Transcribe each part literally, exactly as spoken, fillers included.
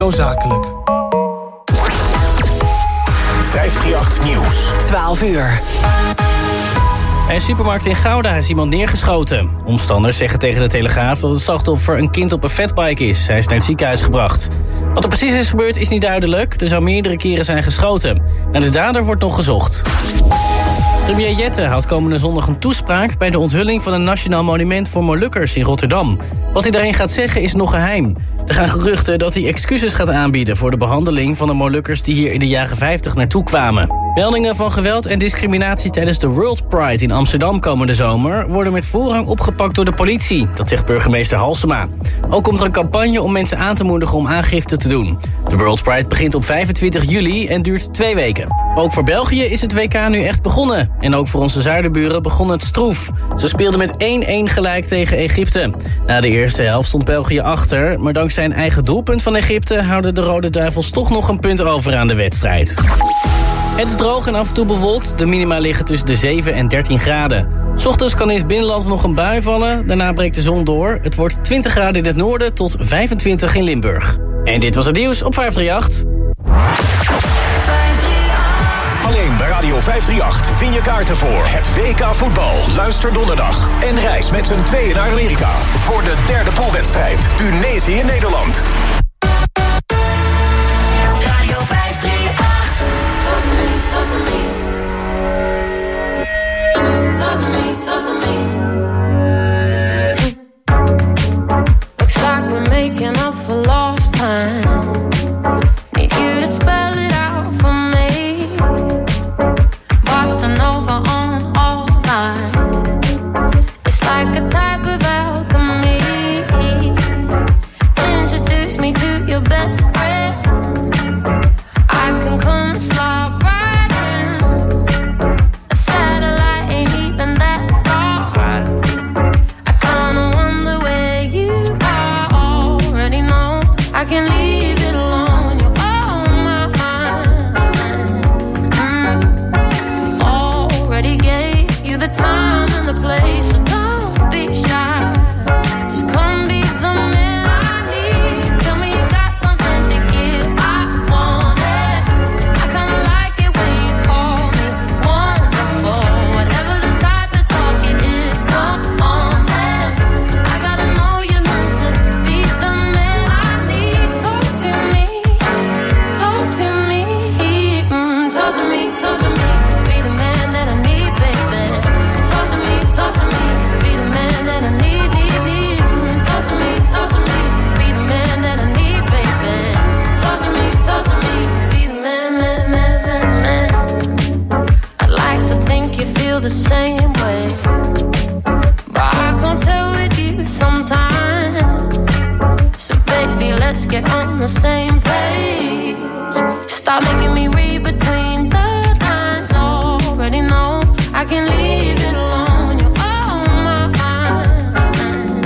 Zakelijk. vijfhonderdachttien Nieuws. twaalf uur. Bij een supermarkt in Gouda is iemand neergeschoten. Omstanders zeggen tegen de Telegraaf dat het slachtoffer een kind op een fatbike is. Hij is naar het ziekenhuis gebracht. Wat er precies is gebeurd is niet duidelijk. Er zou meerdere keren zijn geschoten. Naar de dader wordt nog gezocht. Premier Jette houdt komende zondag een toespraak bij de onthulling van een nationaal monument voor Molukkers in Rotterdam. Wat hij daarin gaat zeggen is nog geheim. Er gaan geruchten dat hij excuses gaat aanbieden voor de behandeling van de Molukkers die hier in de jaren vijftig naartoe kwamen. Meldingen van geweld en discriminatie tijdens de World Pride in Amsterdam komende zomer worden met voorrang opgepakt door de politie. Dat zegt burgemeester Halsema. Ook komt er een campagne om mensen aan te moedigen om aangifte te doen. De World Pride begint op vijfentwintig juli en duurt twee weken. Ook voor België is het W K nu echt begonnen. En ook voor onze zuidenburen begon het stroef. Ze speelden met één-één gelijk tegen Egypte. Na de eerste helft stond België achter, maar dankzij een eigen doelpunt van Egypte houden de Rode Duivels toch nog een punt over aan de wedstrijd. Het is droog en af en toe bewolkt. De minima liggen tussen de zeven en dertien graden. 's Ochtends kan in het binnenland nog een bui vallen. Daarna breekt de zon door. Het wordt twintig graden in het noorden tot vijfentwintig in Limburg. En dit was het nieuws op vijfhonderdachttien. Alleen bij Radio vijfhonderdachttien vind je kaarten voor het W K voetbal. Luister donderdag en reis met z'n tweeën naar Amerika voor de derde poolwedstrijd Tunesië-Nederland. Radio vijfhonderdachttien. Talk to me, talk to me, talk to me. Looks like we're making up for lost time. Need you to spell it out for me. Bossa Nova on all night. It's like a type of alchemy. Introduce me to your best friend. I can come slide right in. A satellite ain't even that far. I kinda wonder where you are. Already know I can leave it alone. You're on my mind. Mm. Already gave you the time and the place, so don't be shy. Just come be the man I need. Tell me you got something to give. I want it. I kinda like it when you call me wonderful. Whatever the type of talk it is, come on then. I gotta know you're meant to be the man I need. Talk to me, talk to me, mm, talk to me, talk to me. Be the man that I need, baby. Talk to me, talk to me. Be the man that I need, need, need. Mm, talk to me, talk to me. Be the man that I need, baby. Talk to me, talk to me. Be the man, man, man, man, man. I like to think you feel the same way, but I can't tell with you sometimes. So baby, let's get on the same page. Stop making me read between the lines. Already know I can leave it alone. You're on my mind.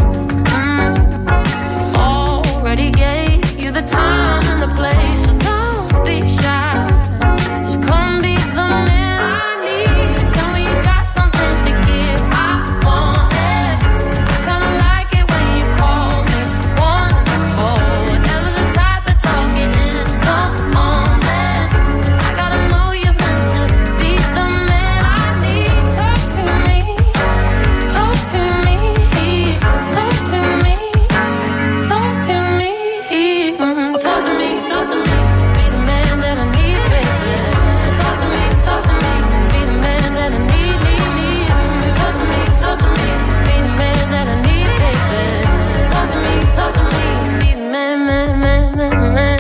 Mm. Already gave you the time and the place, so don't be shy. Just come be the man I need. Tell me you got something to give. I want it. I kinda like it when you call me wonderful. Whatever the type of talk it is, come on then. I gotta know you're meant to be the man I need. Talk to me, talk to me, talk to me, talk to me, mm, talk to me, talk to me. Be the man that I need, baby. Talk to me, talk to me. Be the man that I need, need, need. Mm, talk to me, talk to me. Be the man that I need, baby. Talk to me, talk to me. Be the man, man, man, man, man.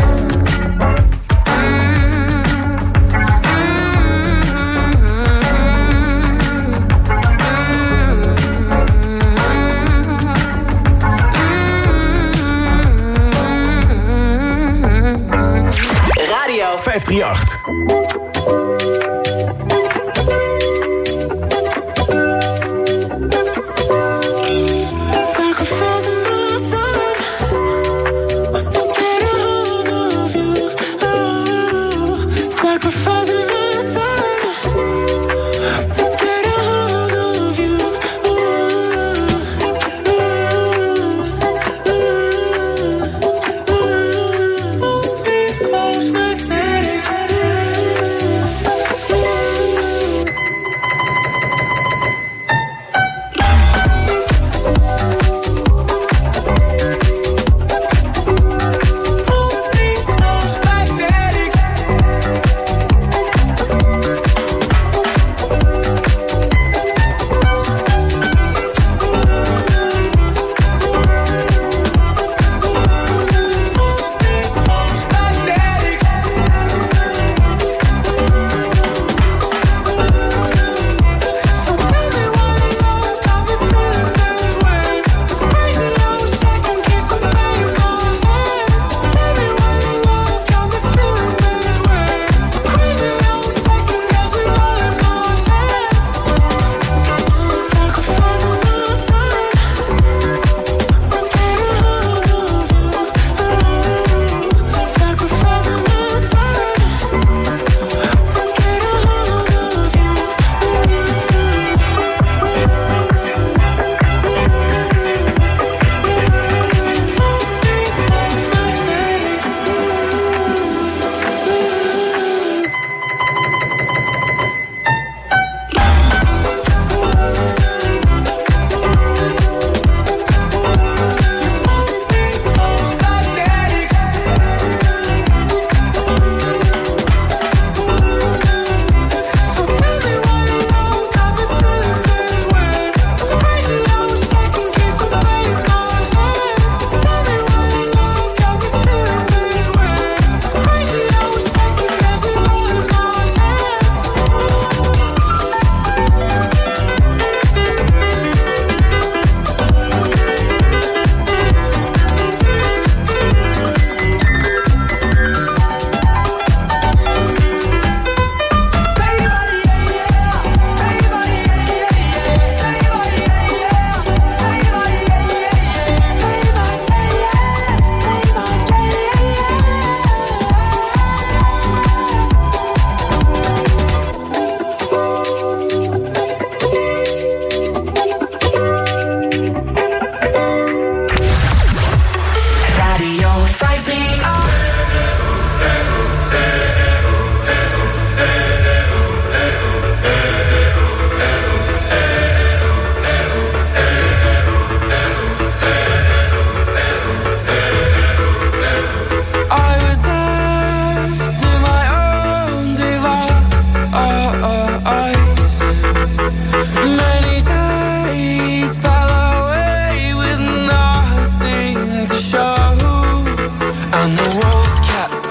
Radio vijfhonderdachttien. Sacrificing my time to get a hold of you. Oh, sacrificing my time to get a hold of you. Ooh, ooh, ooh, ooh, ooh.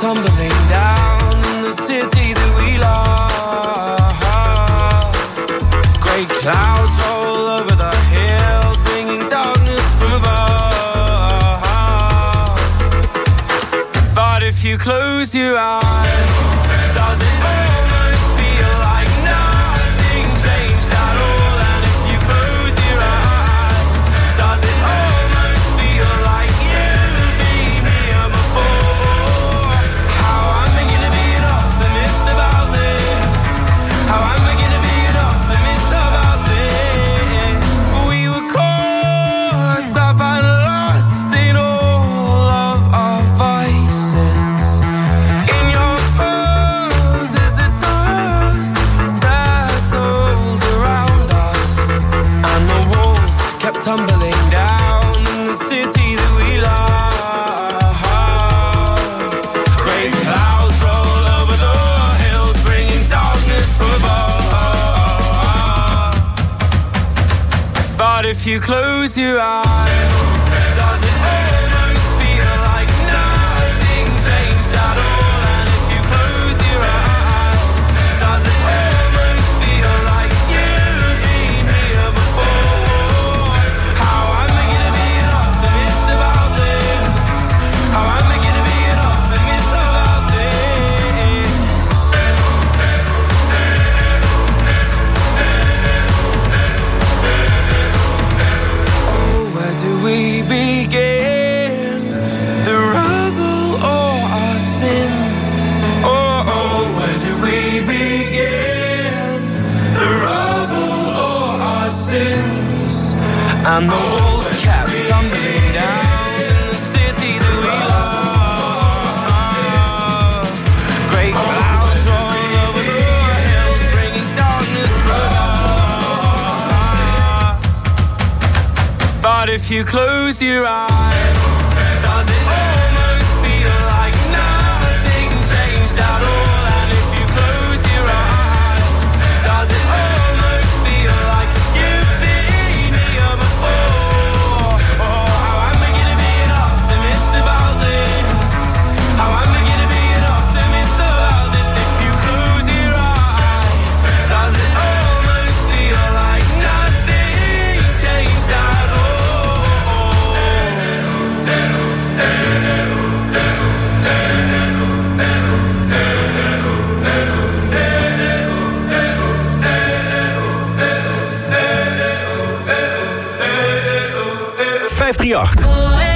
tumbling down in the city that we love. Great clouds roll over the hills, bringing darkness from above. But if you close your eyes, does it almost feel like nothing changed at all? And if you close your eyes, does it almost feel like you've been here before? How am I gonna be an optimist about this? How am I gonna be an optimist about this? We were caught up and lost in all of our vices. In your pose as the dust settled around us, and the walls kept tumbling down in the city that we love. Great clouds roll over the hills, bringing darkness from above. But if you close your eyes, does it almost feel like nothing changed at all? And if you close your eyes, does it almost feel like you've been here before? How am I gonna be an optimist about this? How am I gonna be an optimist about this? Oh, where do we begin? The rubble or our sins? Oh, oh, where do we begin? The rubble or our sins? And the walls kept tumbling down in the city that we love. Great clouds roll over the hills, bringing darkness from above. But if you close your eyes, does it almost feel like nothing changed at all? And if you close your eyes, does it almost feel like you've been here before? Oh, how am I gonna be an optimist about this? How am I gonna be an optimist about this? If you close your eyes, does it almost feel like nothing changed at all? vijf drie acht.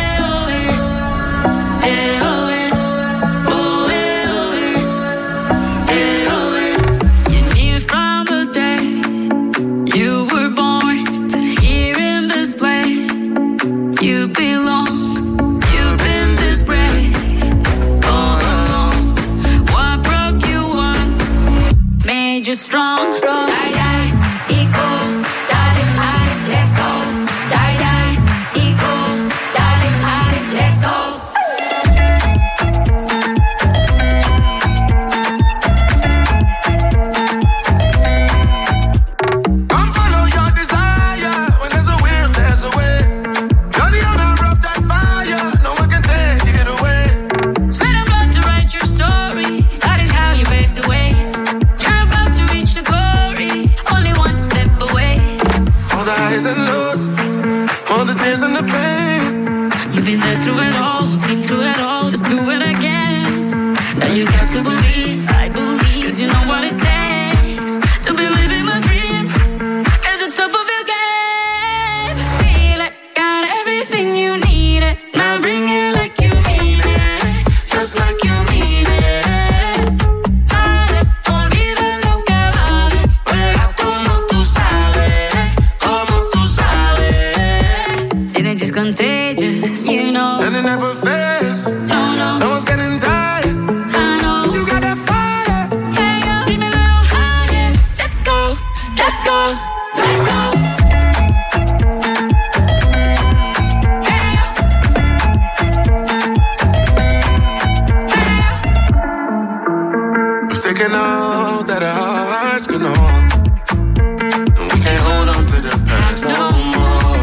You knew from the day you were born that here in this place you belong. You've been this brave all along. What broke you once made you strong. Die, die, equal, darling, I, let's go. Die, die, equal, darling, I, let's go. Come follow your desire. When there's a will, there's a way. You're the owner of that fire. No one can take it away. Sweat and blood to write your story. That is how you pave the way. You're about to reach the glory. Only one step away. All the highs and lows, all the tears and the pain. You've been there through it all, been through it all. Just do it again. Now you got to believe, I believe, 'cause you know what it takes to be living my dream at the top of your game. Feel it, got everything you need it. Now bring it like you mean it, just like you mean it. Dale, olvida lo que vale, juega como tú sabes, como tú sabes. And it's just contagious, you know. And it never fails. No, no, No one's getting tired. I know. You got that fire. Hey, yo, keep me a little higher. Let's go, let's go, let's go. Hey, yo. Hey, yo. We've taken all that our hearts can hold, and we can't hold on to the past no more.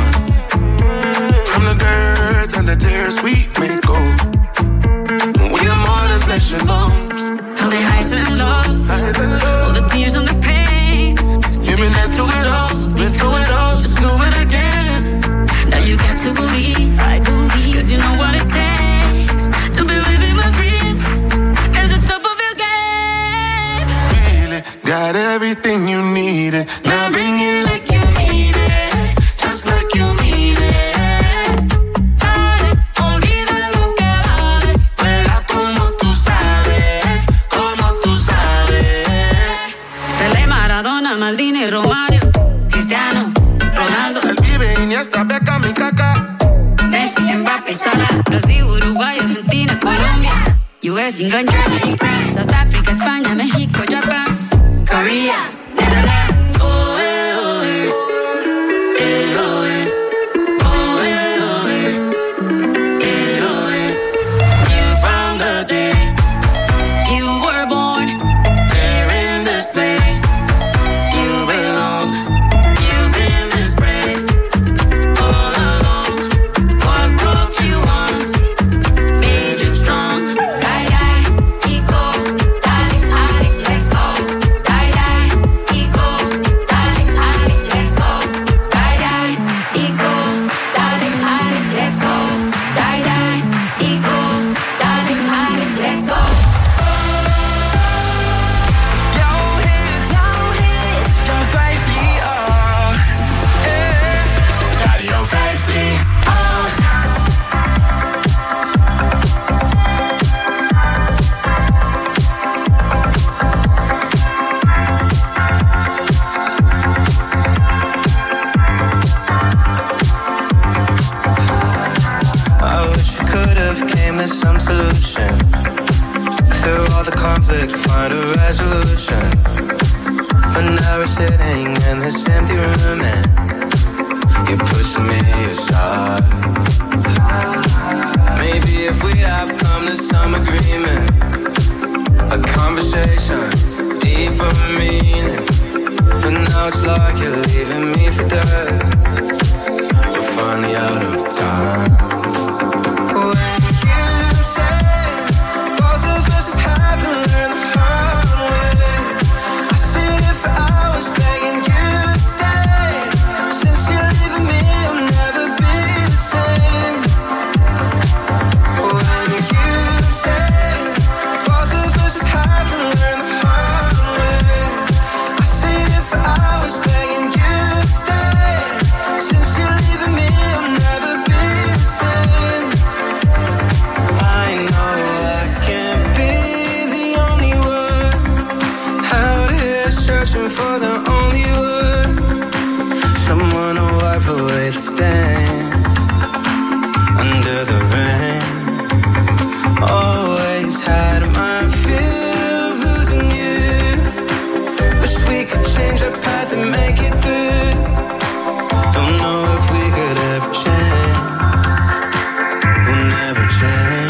From the dirt and the tears we may go. We are more than flesh emotions. All the highs and lows, all the tears and the pain. You've been there through it all, been through it all, just do it again. Now you got to believe, I believe, cause you know what it takes to be living my dream at the top of your game. Feel it, got everything you needed. Now bring it like you need it, just like you need it. Dale, olvida lo que vale. Juega como tú sabes, como tú sabes. Pelé, Maradona, Maldini, Romario, Cristiano, Ronaldo, El Vive, Iniesta, Beckham y Kaká. Messi, Mbappé, Salah, Brasil, Uruguay, Argentina, Colombia, U S, England, Germany, France, South Africa, España, México, Japan, Korea, Netherlands. Oh, eh, oh, eh. Eh, oh, eh. Oh, eh, oh, eh. Eh, oh, eh. You from the day You were born, there in this place. You belong. You've been disgraced all along. What broke you once made you strong. Die, die, y go, dale, dale, let's go. Die, die, y go, dale, dale, let's go. Die, die, y go, dale, dale, let's go. Die, die, y go, dale, dale, let's go. Jouw hits, jouw hits, jouw vijf drie acht. Eh. Radio vijf drie acht. I wish we could have came to some solution. Through all the conflict, find a resolution. But now we're sitting in this empty room and you're pushing me aside. Maybe if we'd have come to some agreement, a conversation, deeper meaning. But now it's like you're leaving me for dead. We're finally out of time. When you say both of us just have to learn the hard way, I sit here for hours begging you to stay. Since you're leaving me, I'll never be the same. When you say both of us just have to learn the hard way, I sit here for hours begging you to stay. Since you're leaving me, I'll never be the same. I know I can't be the only one out here searching for the only one, someone to wipe away the stain under the rain. Always had my fear of losing you. Wish we could change our path and make it through. Don't know if we could ever change. We'll never change.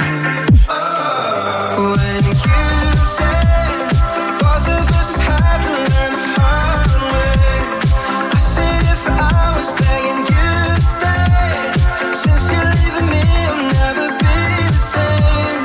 When you say both of us just have to learn the hard way, I sit here for hours begging you to stay. Since you're leaving me, I'll never be the same.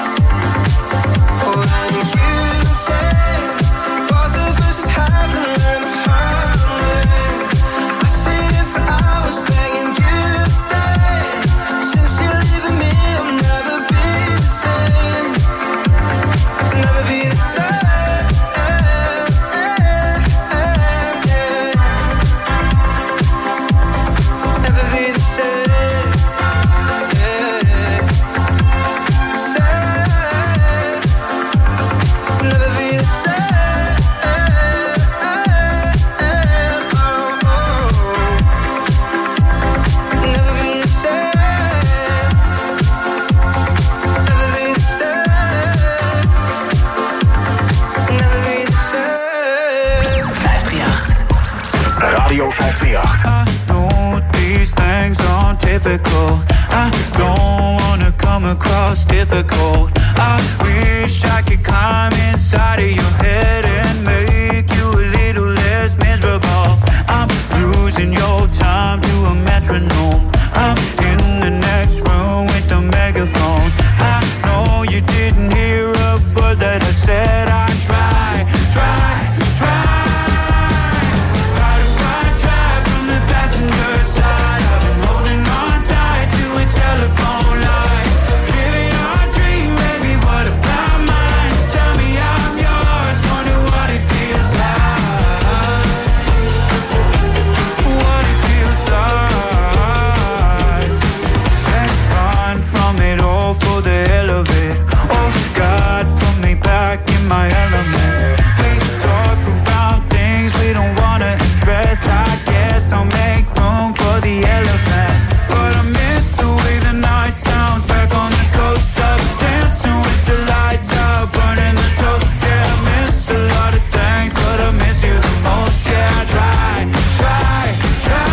When you say both of us just have to learn the hard way, I sit here for hours begging you to stay. Since you're leaving me, I'll never be the same. Never be the same. Never be the same. Same. Never be the same. Oh, oh. Never be the same. Never be the same. Never be the same. vijf drie acht. Radio vijf drie acht. I know these things aren't typical. I don't wanna come across difficult. I wish I could climb inside of your head and make you a little less miserable. I'm losing your time to a metronome. I'm in the next room with the megaphone. I know you didn't hear a in my element. We talk about things we don't wanna address. I guess I'll make room for the elephant. But I miss the way the night sounds back on the coast. Up dancing with the lights out, burning the toast. Yeah, I miss a lot of things, but I miss you the most. Yeah, I try, try, try.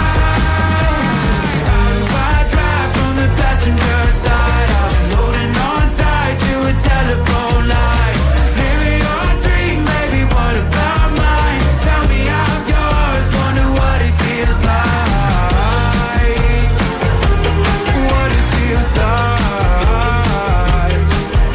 I drive from the passenger side. I'm holding on tight to a telephone line. Living your dream, baby, what about mine? Tell me I'm yours, wonder what it feels like. What it feels like.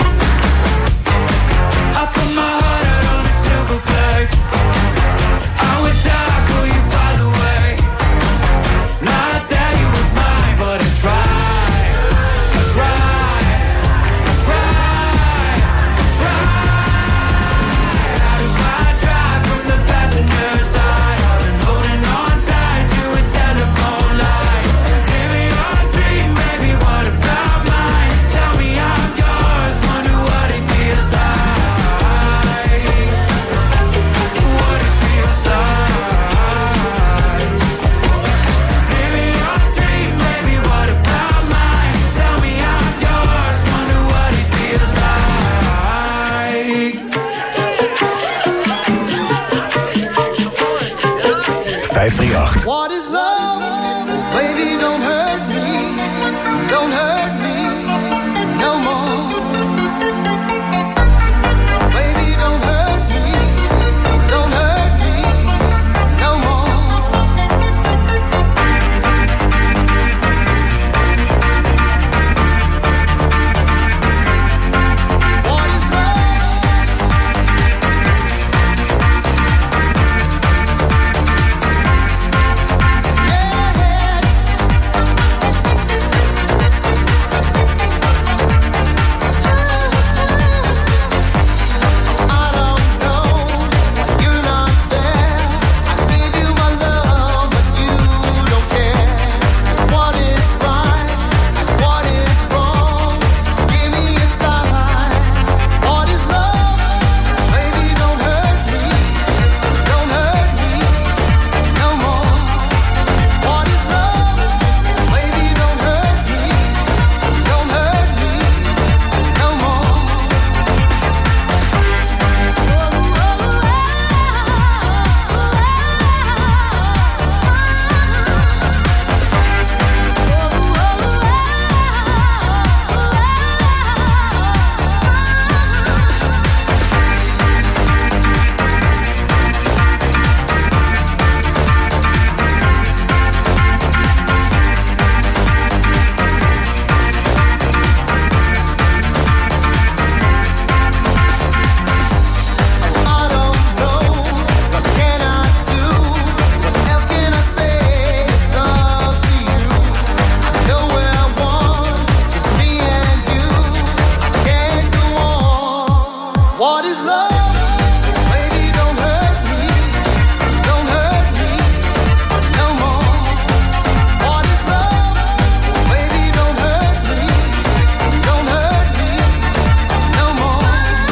I put my heart out on a silver plate. I would die for you, by the way. Not that you were mine, but I tried, I tried, I tried, I tried. Out of my drive from the passenger side, I've been holding on tight to a telephone line. Living your dream, baby, what about mine? Tell me I'm yours, wonder what it feels like. What it feels like. Living your dream, baby, what about mine? Tell me I'm yours, wonder what it feels like. vijf drie acht. What is love? Baby, don't hurt me. Don't hurt me no more. Baby, don't hurt me. Don't hurt me no more. What is love? I don't know, you're not there. I give you my love, but you don't care. So what is right? What is wrong? Give me a sign. What is love? Baby, don't hurt me. Don't hurt me no more. What is love? Baby, don't hurt me. Don't hurt me no more. I don't know, what can I do? What else can I say? It's up to you. I know where I want, just me and you. I can't go on. What is love? Baby, don't hurt me. Don't hurt me no more. What is love? Baby, don't hurt me. Don't hurt me no more.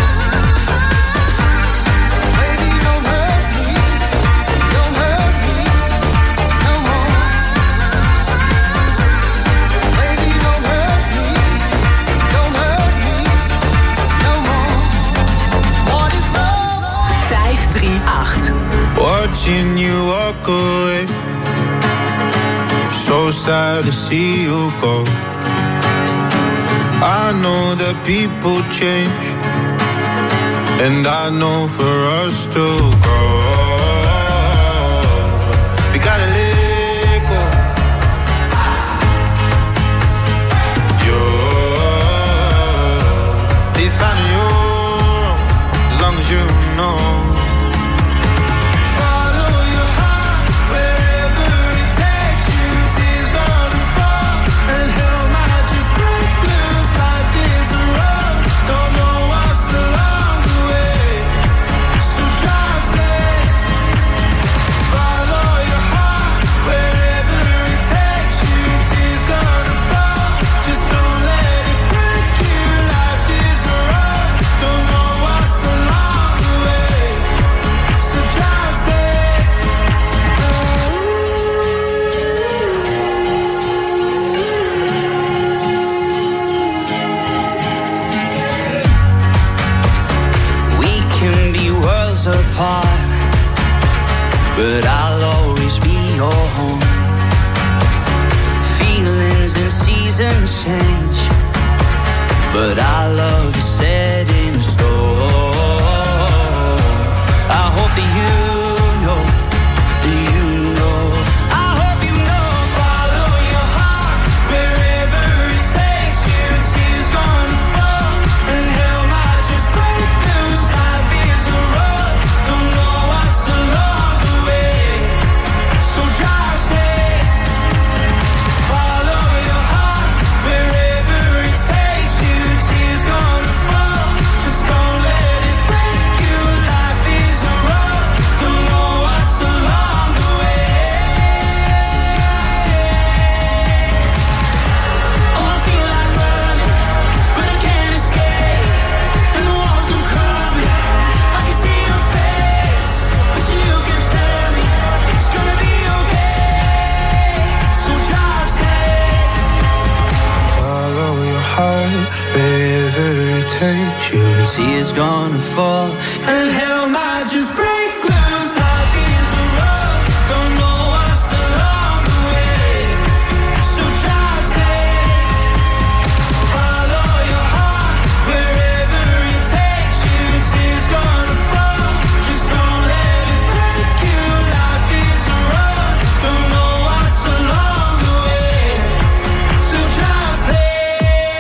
Baby, don't hurt me. Don't hurt me no more. Baby, don't hurt me. Don't hurt me no more. What is love? vijf drie acht. Watching you walk away, so sad to see you go. I know that people change, and I know for us to grow, we gotta let go. You're defining your own, as long as you know. Follow your heart wherever it takes you. Tears gonna fall and hell might just break loose. Life is a road, don't know what's along the way. So drive safe. miles apart, but I'll always be your home. Feelings and seasons change, but our love is set in stone. I hope that you know, that you know. I hope you know, follow your heart wherever it takes you. Tears gonna fall and hell might just break loose. Life is a road, don't know what's along the way, so drive safe. Follow your heart wherever it takes you. Tears gonna fall, just don't let it break you. Life is a road, don't know what's along the way. Oh, I feel like running, but I can't escape. And the walls come crumbling, I can see your face. Wish you could tell me it's gonna be okay, so drive safe. Follow your heart wherever it takes you. Tears gonna fall and hell might just break loose. Life is a road, don't know what's along the way, so drive safe. Follow your heart wherever it takes you. Tears gonna fall, just don't let it break you. Life is a road, don't know what's along the way, so drive safe.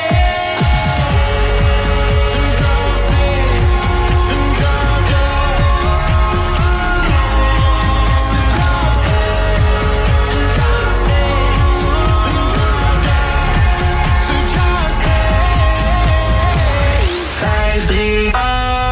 Drive safe and drive down. So drive safe and drive safe and drive down. So drive safe. Vijf, drie, acht.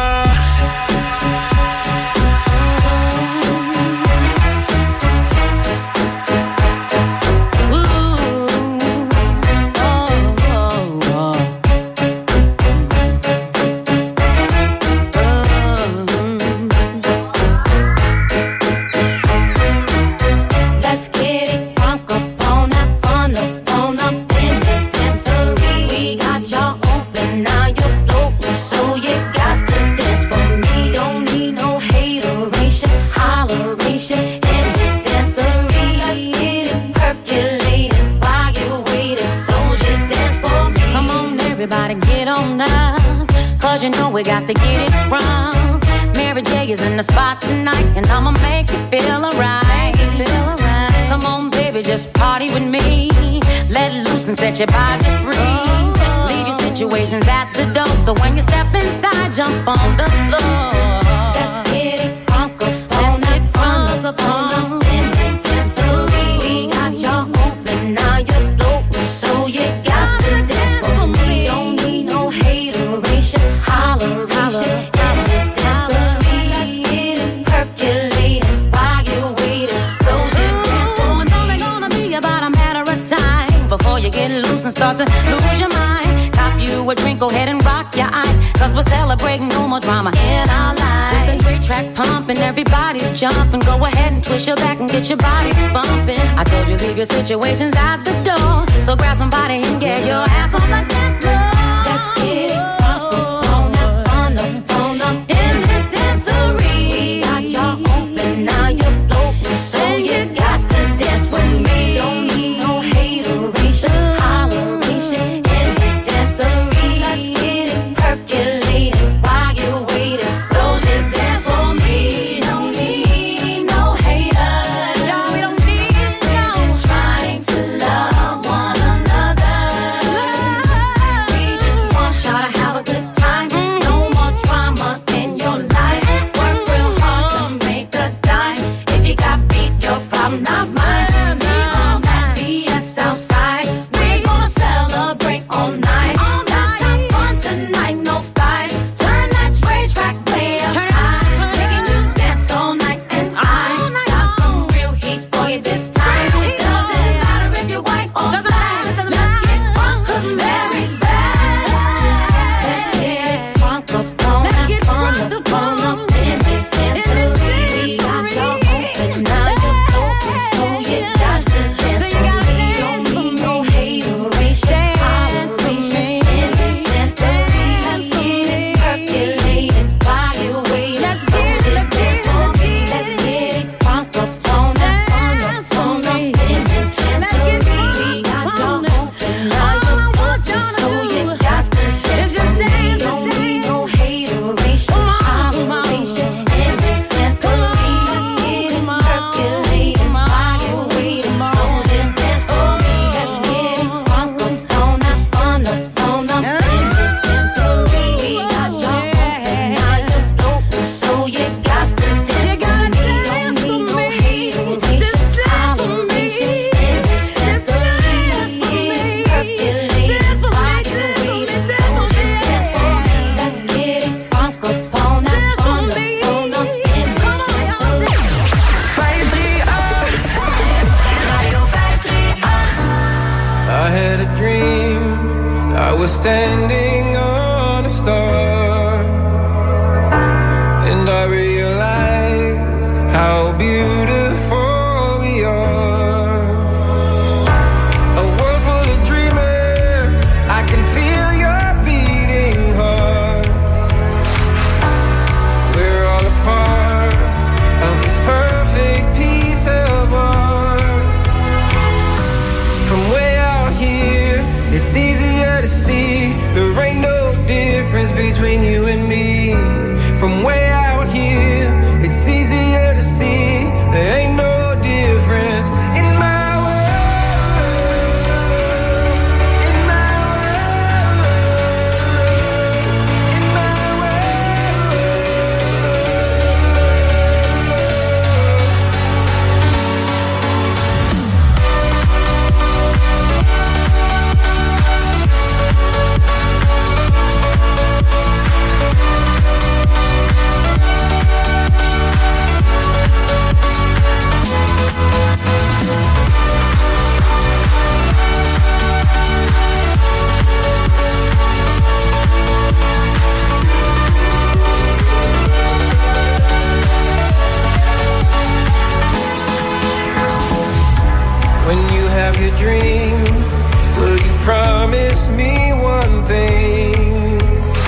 Let's get it crunk up on that fun up on up in this dancery. We got y'all open, now you're floating, so you got to dance for me. Don't need no hateration, holleration in this dancery. Let's get it percolated while you're waiting, so just dance for me. Come on, everybody, get on up, cause you know we got to get it wrong. Mary J is in the spot tonight, and I'ma make you feel alright. Feel alright. Come on, baby, just party with me. Let loose and set your body free. Leave your situations at the door, so when you step inside, jump on the floor. Let's get it crunk up on that funk up on in this dancery. We got y'all open, now you're floating, so you got to dance for me. Don't need no hateration, holleration in this dancery. Let's get it percolated while you're waiting, so just dance for me. It's only gonna be about a matter of time before you get loose and start to lose your mind. Cop you a drink, go ahead and rock your eyes, cause we're celebrating no more drama in our lives. With the great track pumping, everybody's jumping. Go ahead and twist your back and get your body bumping. I told you leave your situations at the door, so grab somebody and get your ass on the dance floor. Let's get it crunk up on that fun up on up in this dancery. Got y'all open, now you're floating, so you got to dance with me. Don't need no hateration, holleration in this dancery. Let's get it percolated while you're waiting, so just dance for me. Don't need no haters, y'all, we don't need no. We're just trying to love one another. We just want y'all to have your dream. Will you promise me one thing?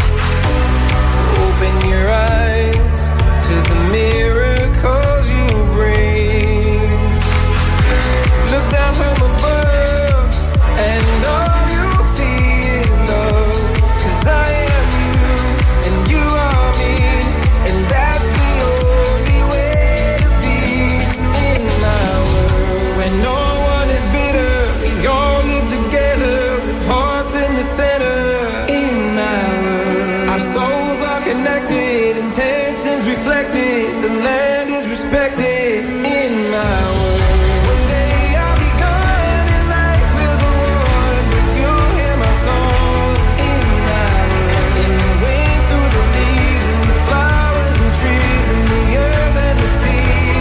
Open your eyes to the miracles you bring. Look down from above and all you'll see is love. 'Cause I am you and you are me, and that's the only way to be in my world. When no one is bitter, we all live together with hearts in the center. In my world, our souls are connected, intentions reflected, the land is respected. In my world, one day I'll be gone and life will go on, but you'll hear my song. In my world, in the wind, through the leaves, and the flowers and trees, and the earth and the sea.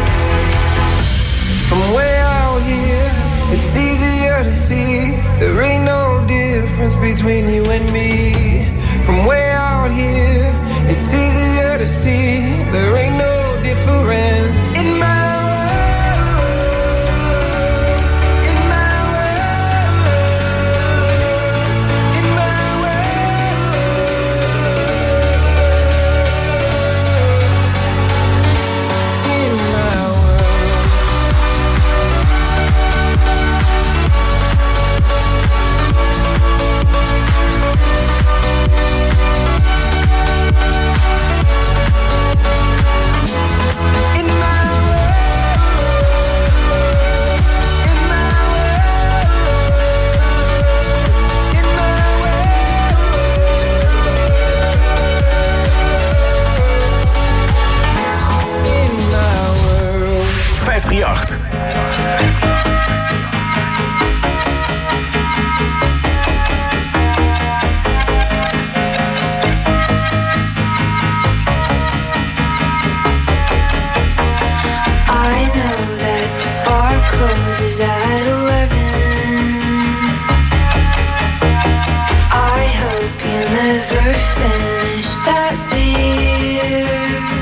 From way out here, it's easier to see there ain't no difference between you and me. From way out here, it's easier to see there ain't no difference in my world, in my world, in my world, in my world. In my vijf drie acht. I know that the bar closes at eleven. I hope you never finish that beer.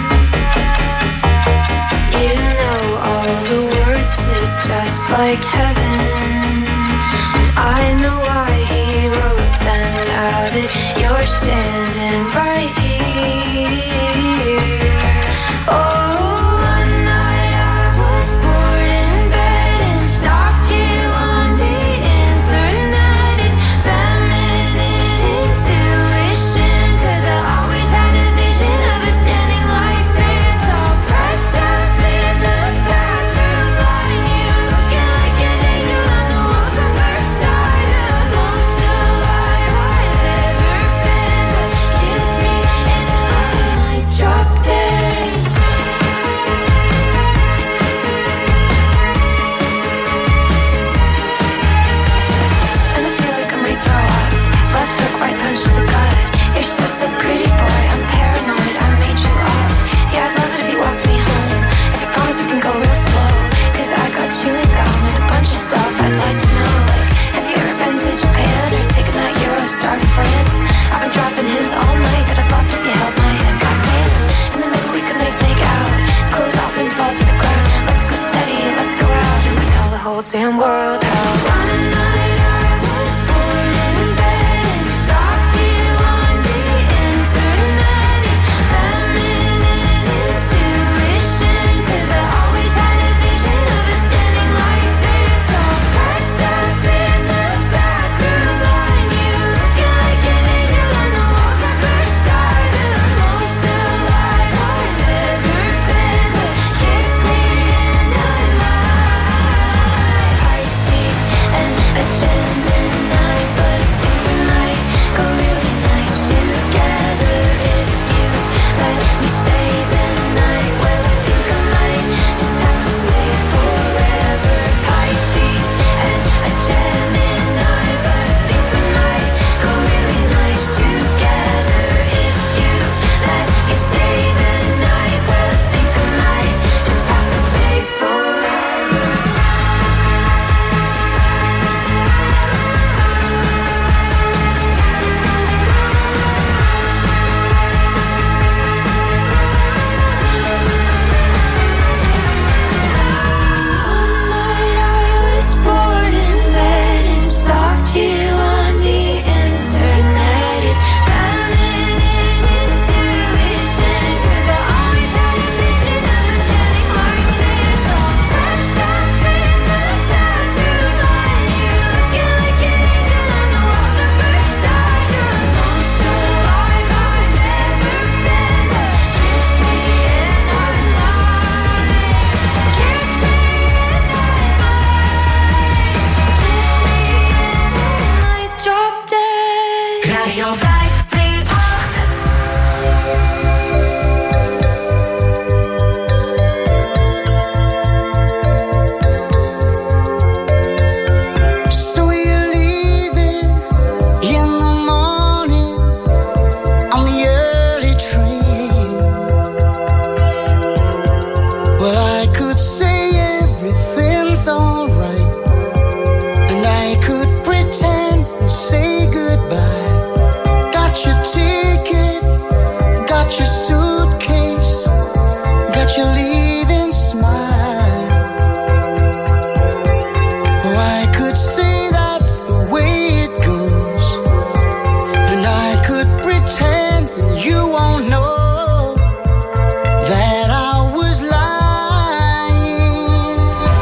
You know all the words to Just Like Heaven. And I know why he wrote them, now that you're standing right here. Oh, damn world how one night I was born in bed and stalked you on the internet. It's feminine intuition, 'cause I always had a vision of us standing like this, all pressed up in the bathroom, blind you looking like an angel on the walls of Versailles. The most alive I've ever been, but kiss me and I might. I see your suitcase, got you leaving smile. Oh, I could say that's the way it goes, and I could pretend you won't know that I was lying.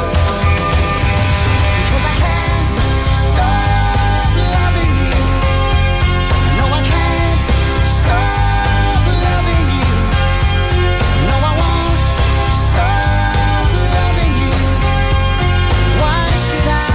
'Cause I can't stop loving you. No, I can't stop loving you. No, I won't stop loving you. Why should I?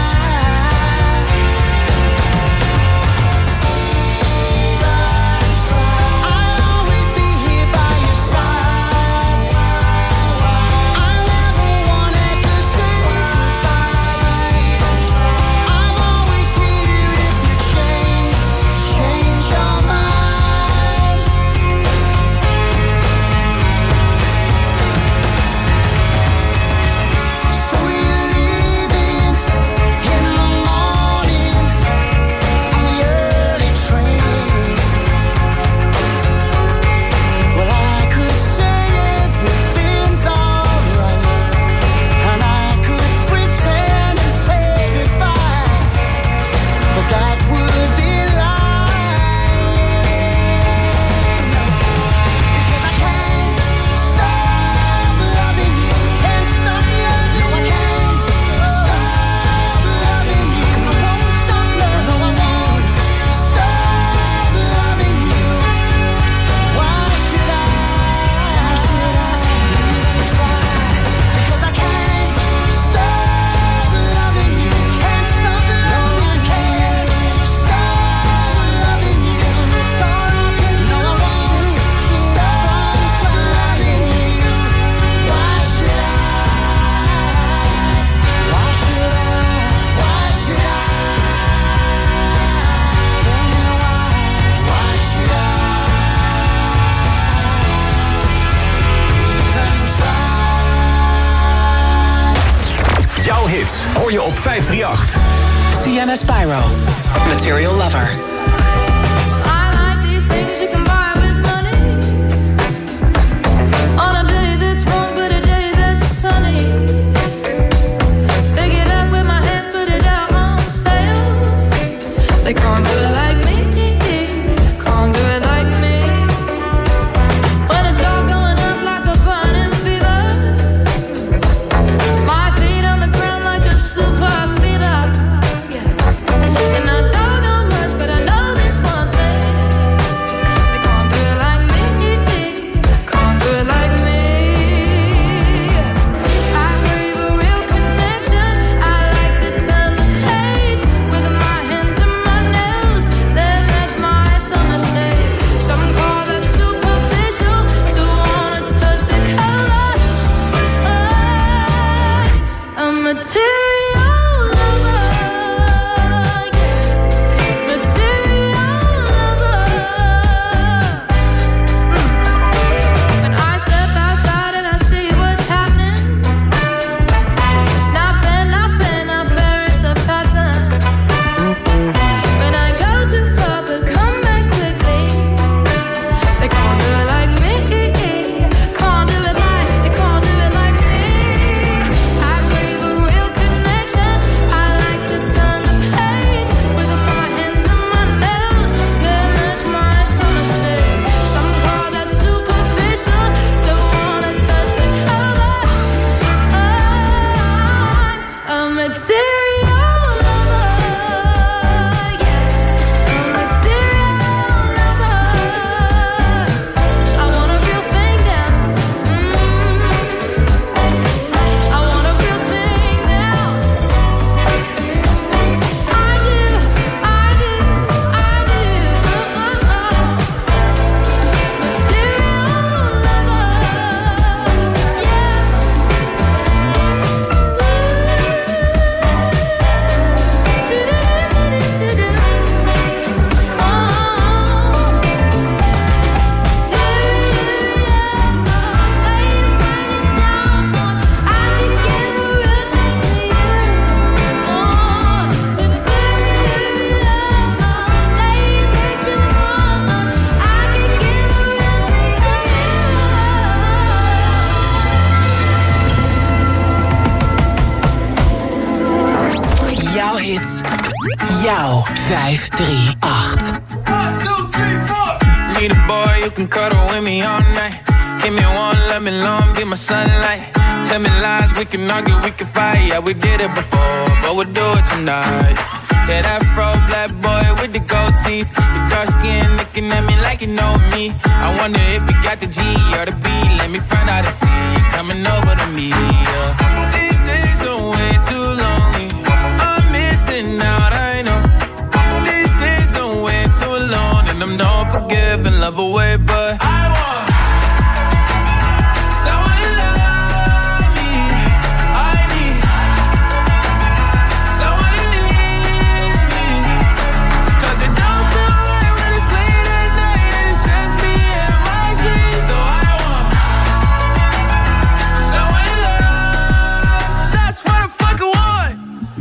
I'll always be here by your side. I never wanted to say goodbye. I'm always here if you change, change your mind. So you're leaving in the morning on the early train. Well, I could say everything's alright, and I could pretend to say goodbye, but that would be lying. Because I can't stop loving you, can't stop loving you. No, I can't stop loving you. I won't stop loving you. No, I won't stop loving you. Why should I? Why should I even try? Because I can't stop loving you. Can't stop loving you. Can't stop loving you. It's all I can do. No, I won't stop loving you. Why should I? Why should I? Why should I? Tell me why. Why should I even try? Jouw hits hoor je op vijf drie acht. Sienna Spyro, Material Lover. I like these things you can buy with money. On a day that's wrong, but a day that's sunny. Pick it up with my hands, put it out on sale. They can't do it like me, can't do it like me. When it's all going up like a burning fever, my feet on the ground like a super feeder. Yeah. And I don't know much, but I know jouw vijf drie acht. Need a boy who can cuddle with me all night. Give me one, let me long, be my sunlight. Tell me lies, we can argue, we can fight. Yeah, we did it before, but we'll do it tonight. Yeah, that fro black boy with the gold teeth. Your dark skin looking at me like you know me. I wonder if you got the G or the B. Let me find out and see you coming over to me. Yeah. These days are way too lonely. I'm missing out, I know. These days are way too alone, and I'm not forgiving, love away, but I want someone to love me. I need someone who needs me. 'Cause it don't feel right when it's late at night and it's just me and my dreams. So I want someone to love. That's what I fucking want.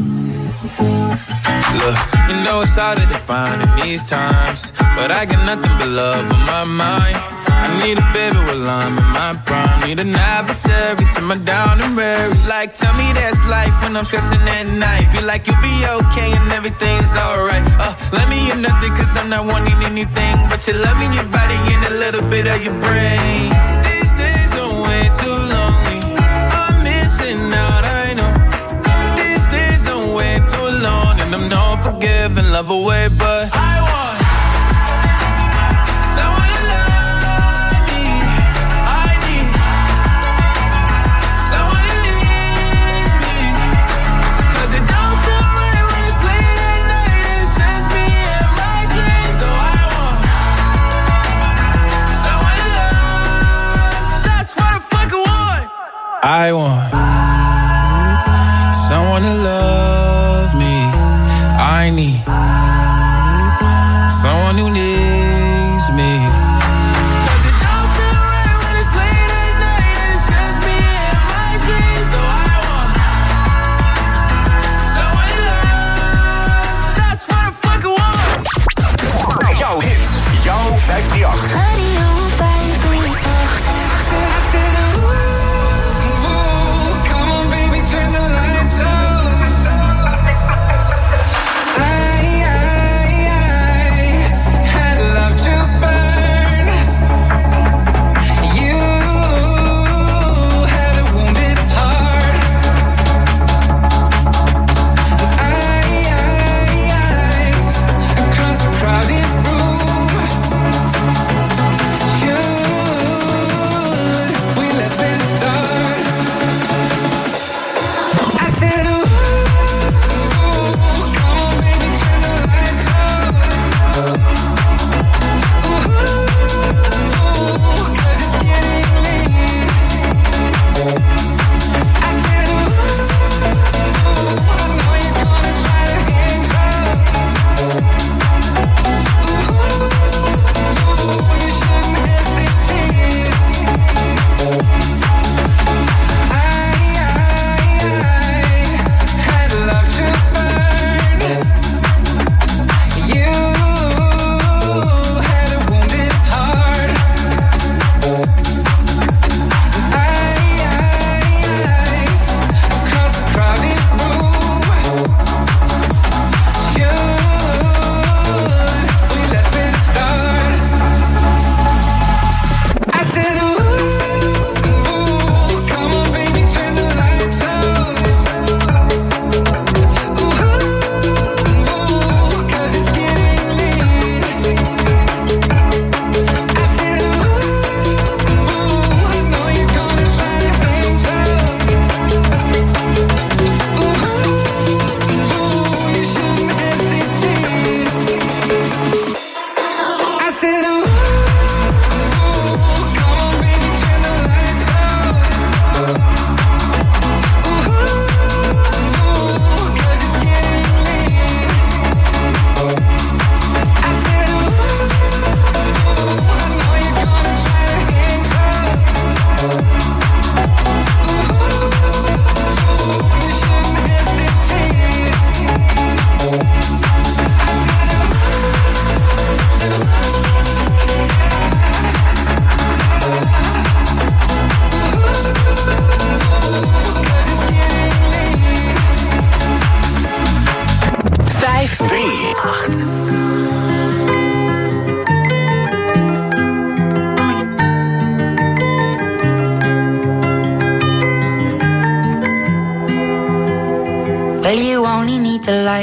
Look, you know it's hard to define in these times, but I got nothing but love on my mind. I need a baby while I'm in my prime. Need an adversary to my down and weary. Like, tell me that's life when I'm stressing at night. Be like, you'll be okay and everything's alright. Uh, let me hear nothing 'cause I'm not wanting anything but you're loving your body and a little bit of your brain. These days are way too lonely. I'm missing out, I know. These days are way too alone, and I'm not forgiving, love away, but I want someone to love me. I need someone who needs me. 'Cause it don't feel right when it's late at night and it's just me and my dreams. So I want someone to love. That's what I fucking want. I want someone to love me. I need someone who needs me. 'Cause it don't feel right when it's late at night and it's just me and my dreams. So I want someone to love. That's what I fucking want. Jouw hits, jouw vijf drie acht. Radio vijf drie acht. I said, ooh, ooh, come on baby, turn the lights off.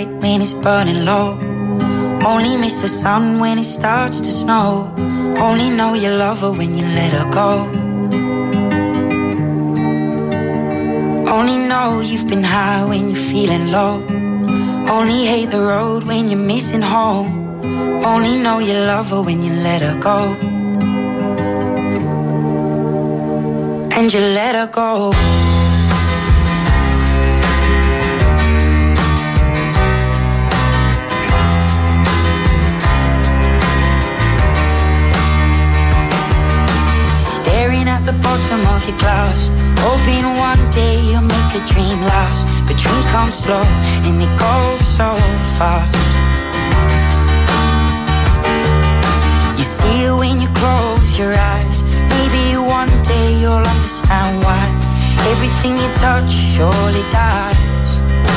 light when it's burning low. Only miss the sun when it starts to snow. Only know you love her when you let her go. Only know you've been high when you're feeling low. Only hate the road when you're missing home. Only know you love her when you let her go. And you let her go. Staring at the bottom of your glass, hoping one day you'll make a dream last. But dreams come slow and they go so fast. You see it when you close your eyes. Maybe one day you'll understand why everything you touch surely dies.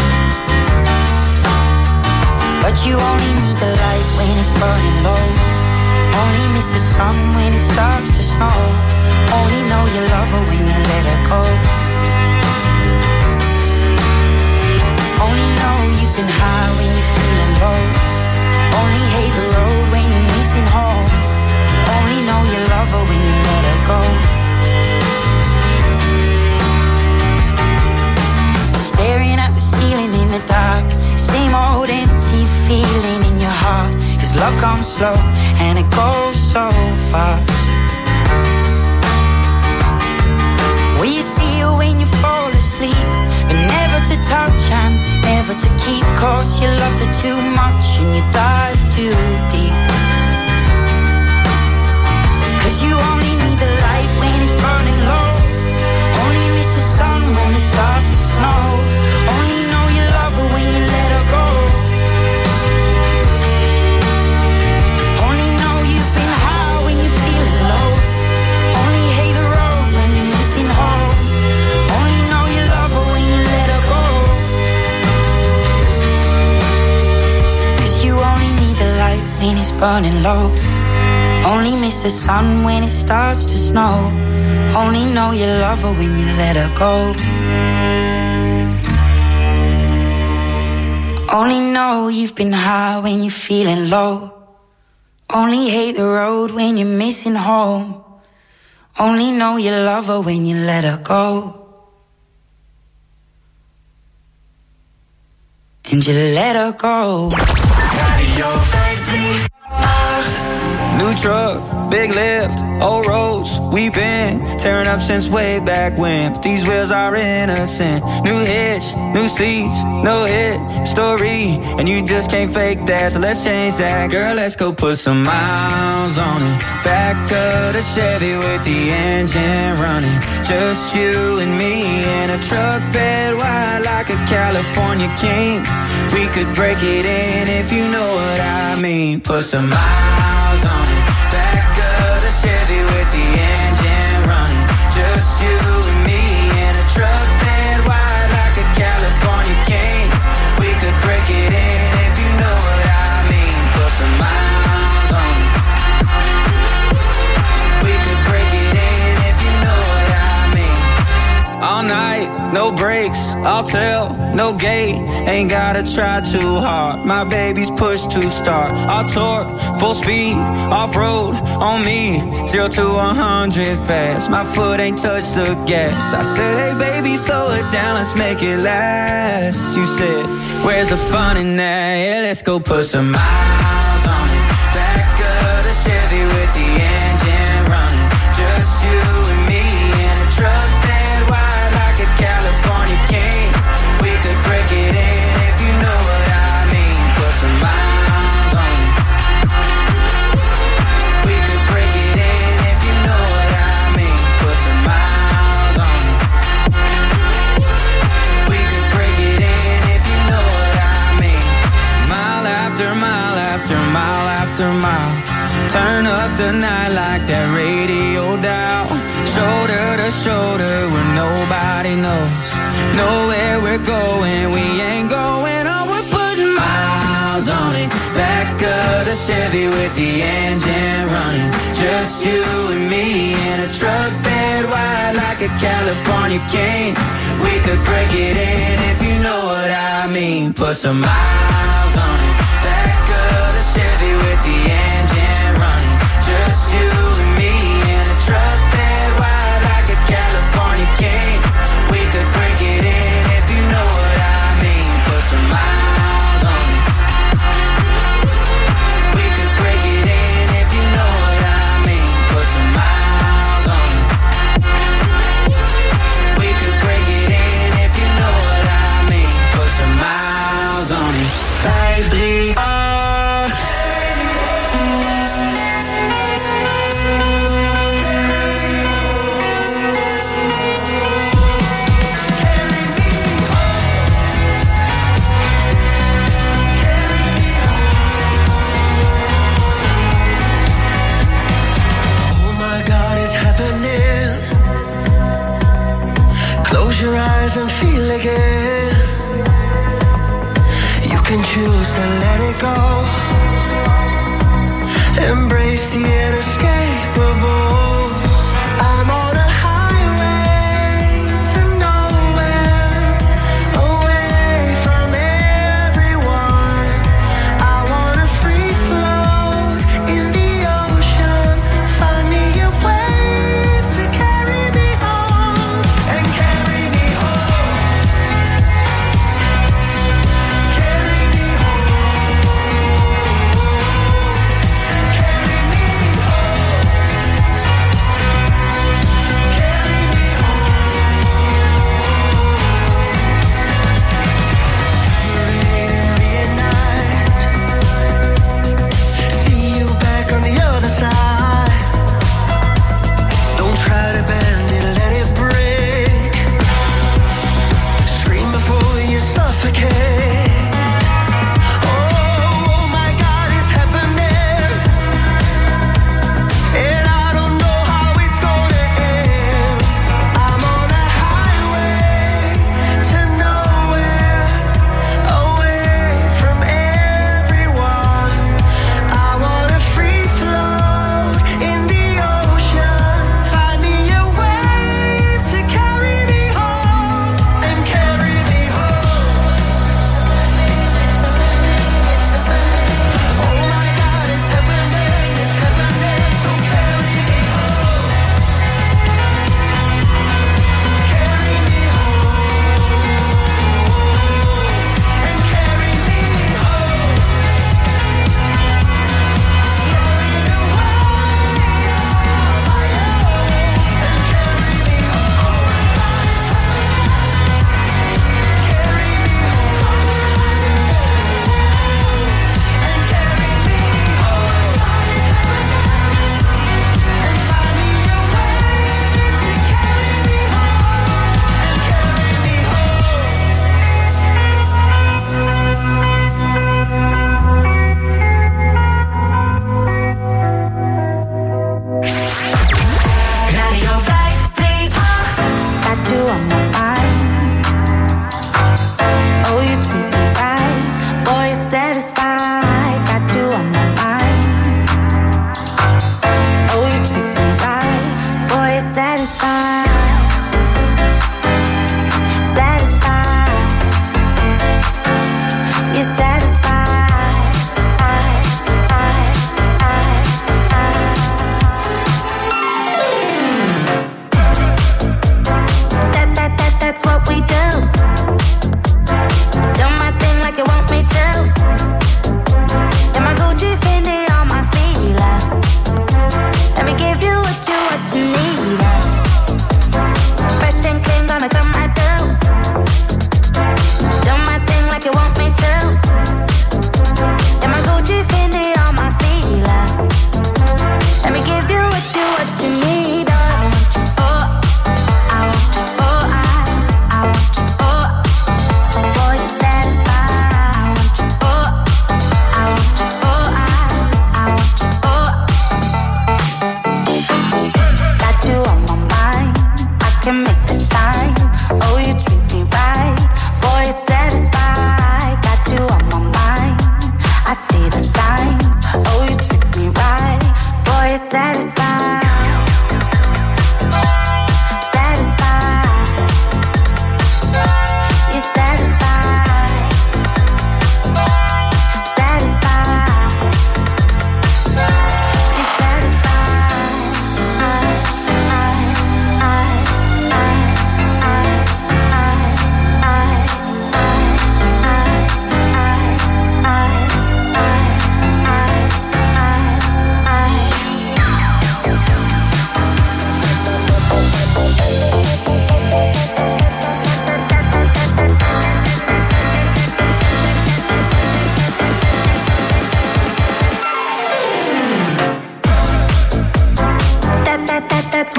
But you only need the light when it's burning low. Only miss the sun when it starts to snow. Only know you love her when you let her go. Only know you've been high when you're feeling low. Only hate the road when you're missing home. Only know you love her when you let her go. Staring at the ceiling in the dark, same old empty feeling in your heart. Cause love comes slow and it goes so fast. Will you see her when you fall asleep? But never to touch and never to keep. Cause you loved her too much and you dive too deep. Cause you only need the light when it's burning low. Only miss the sun when it starts to snow. Only know you love her when you let her go. Only know you've been high when you're feeling low. Only hate the road when you're missing home. Only know you love her when you let her go. Cause you only need the light when it's burning low. Only miss the sun when it starts to snow. Only know you love her when you let her go. Only know you've been high when you're feeling low. Only hate the road when you're missing home. Only know you love her when you let her go. And you let her go. Radio vijf drie acht. New truck, big lift, old roads. We've been tearing up since way back when. But these wheels are innocent. New hitch, new seats, no hit story. And you just can't fake that, so let's change that. Girl, let's go put some miles on it. Back of the Chevy with the engine running. Just you and me in a truck bed wide like a California king. We could break it in if you know what I mean. Put some miles on it. Back of the Chevy with the engine running. Just you and me in a truck bed wide like a California king. We could break it in if you know what I mean. Put some miles on it. We could break it in if you know what I mean. All night, no breaks, I'll tell, no gate. Ain't gotta try too hard, my baby's push to start. I'll torque, full speed, off-road, on me. Zero to a hundred fast, my foot ain't touched the gas. I said, hey baby, slow it down, let's make it last. You said, where's the fun in that? Yeah, let's go put some miles on it. Back of the Chevy with the engine running. Just you and me in a truck bed wide like a California king. We could break it in if you know what I mean. Put some miles on it. We could break it in if you know what I mean. Put some miles on it. We could break it in if you know what I mean. Mile after mile after mile after mile. Turn up the night like that radio dial. Shoulder to shoulder where nobody knows. Know where we're going, we ain't going on. We're putting miles on it. Back of the Chevy with the engine running. Just you and me in a truck bed wide like a California king. We could break it in if you know what I mean. Put some miles on it. Back of the Chevy with the engine running. Just you and me in a truck that wide like a California king. We could break it in if you know what I mean. Put some miles on it. We could break it in if you know what I mean. Put some miles on it. We could break it in if you know what I mean. Put some miles on it. Five, three, oh. Close your eyes and feel again. You can choose to let it go. Embrace the inescapable. I'm on a highway to nowhere, away from everyone. I wanna free float in the ocean. Find me a wave to carry me home and carry me home. Carry me home. Carry me home.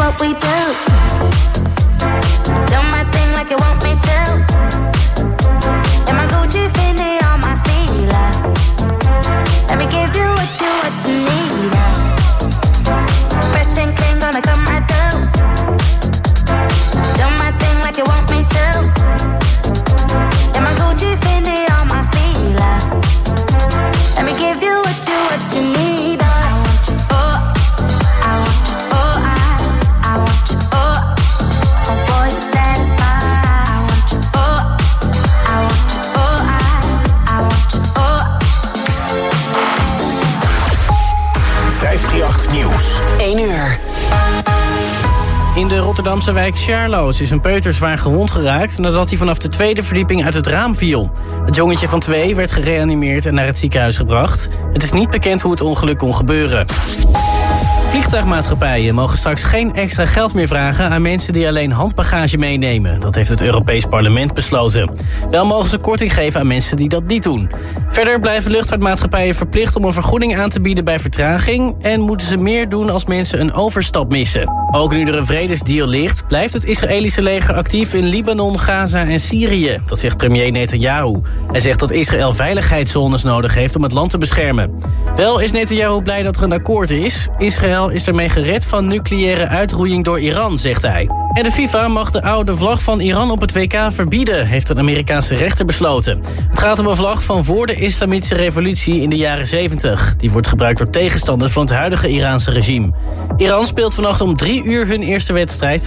what we do. Do my thing like you want me to. And my Gucci Fendi on my feet, uh. Let me give you what you, what you need, uh. Fresh and clean, gonna come right through. Do my thing like you want me to. And my Gucci Fendi on my feet, uh. Let me give you what you, what you need, uh. vijfdrieëndertig Nieuws. één uur. In de Rotterdamse wijk Sjaarloos is een peuter zwaar gewond geraakt nadat hij vanaf de tweede verdieping uit het raam viel. Het jongetje van twee werd gereanimeerd en naar het ziekenhuis gebracht. Het is niet bekend hoe het ongeluk kon gebeuren. Vliegtuigmaatschappijen mogen straks geen extra geld meer vragen aan mensen die alleen handbagage meenemen. Dat heeft het Europees Parlement besloten. Wel mogen ze korting geven aan mensen die dat niet doen. Verder blijven luchtvaartmaatschappijen verplicht om een vergoeding aan te bieden bij vertraging en moeten ze meer doen als mensen een overstap missen. Ook nu er een vredesdeal ligt, blijft het Israëlische leger actief in Libanon, Gaza en Syrië. Dat zegt premier Netanyahu. Hij zegt dat Israël veiligheidszones nodig heeft om het land te beschermen. Wel is Netanyahu blij dat er een akkoord is. Israël is ermee gered van nucleaire uitroeiing door Iran, zegt hij. En de FIFA mag de oude vlag van Iran op het W K verbieden, heeft een Amerikaanse rechter besloten. Het gaat om een vlag van voor de Islamitische revolutie in de jaren zeventig. Die wordt gebruikt door tegenstanders van het huidige Iraanse regime. Iran speelt vannacht om drie uur hun eerste wedstrijd